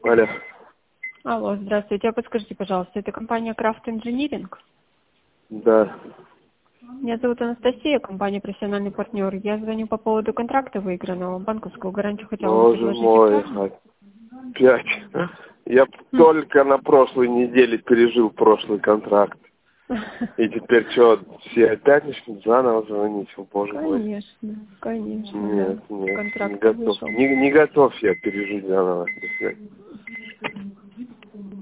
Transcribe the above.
Алло. Алло, здравствуйте. Подскажите, пожалуйста, это компания Craft Engineering? Да. Меня зовут Анастасия, компания «Профессиональный партнер». Я звоню по поводу контракта выигранного. Банковскую гарантию хотела вам Боже предложить. мой, опять. Я только на прошлой неделе пережил прошлый контракт. И теперь что, все опять начнут заново звонить? О, боже мой. Конечно, конечно. Нет, Да. нет, Контракт не готов. вышел. Не готов я пережить заново.